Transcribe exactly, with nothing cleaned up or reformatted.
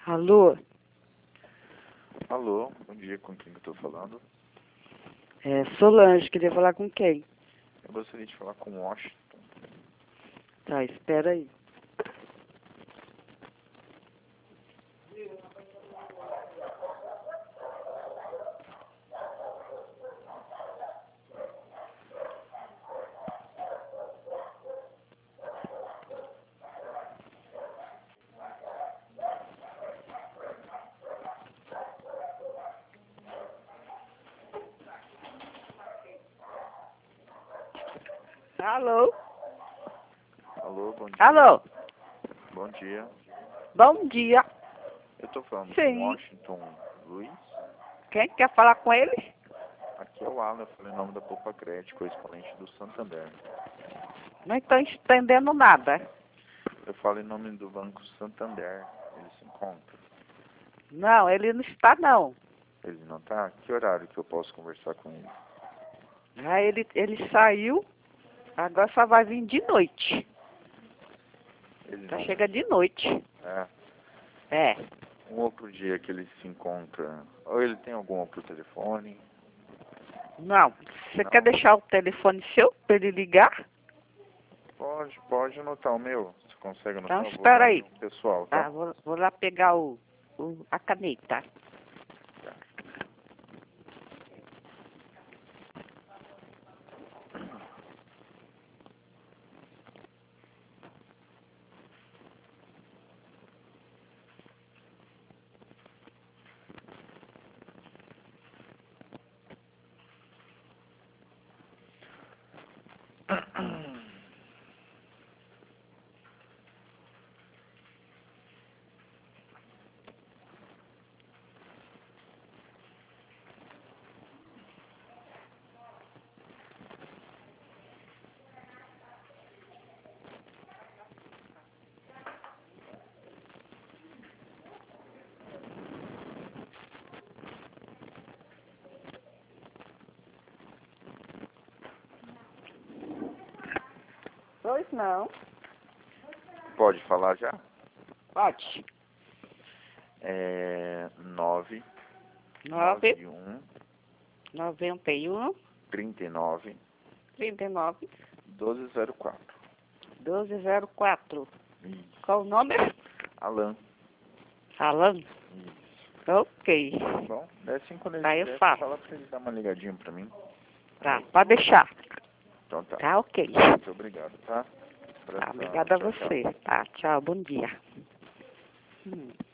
Alô? Alô, bom dia, com quem que eu tô falando? É, Solange, queria falar com quem? Eu gostaria de falar com Washington. Tá, espera aí. Alô? Alô, bom dia. Alô? Bom dia. Bom dia. Eu tô falando Sim. com Washington Luiz. Quem quer falar com ele? Aqui é o Alan, eu falei em nome da Poupa Crédito, correspondente do Santander. Não estou entendendo nada. Eu falo em nome do Banco Santander. Ele se encontra? Não, ele não está não. Ele não tá? Que horário que eu posso conversar com ele? Ah, ele, ele saiu, agora só vai vir de noite. Ele Só não... chega de noite. É. É. Um outro dia que ele se encontra... Ou ele tem algum outro telefone? Não. Você Não. quer deixar o telefone seu para ele ligar? Pode, pode anotar o meu. Você consegue anotar? Então, Eu vou espera dar aí. o pessoal, Tá, tá? vou, vou lá pegar o, o, a caneta. Pois não. Pode falar já? Pode. É nove Nove, nove um noventa e um, trinta e nove trinta e nove, doze zero quatro. doze zero quatro. Isso. Qual o nome? Alan. Alan? Isso. Ok. Tá bom? Daí assim quando ele Tá, eu estiver, falo. fala pra ele dar uma ligadinha pra mim. Tá, pode deixar. Então tá. Tá, ok. Muito obrigado, tá? Tá, Abração. obrigada a Tchau, tchau. você. Tá, tchau, bom dia. Hum.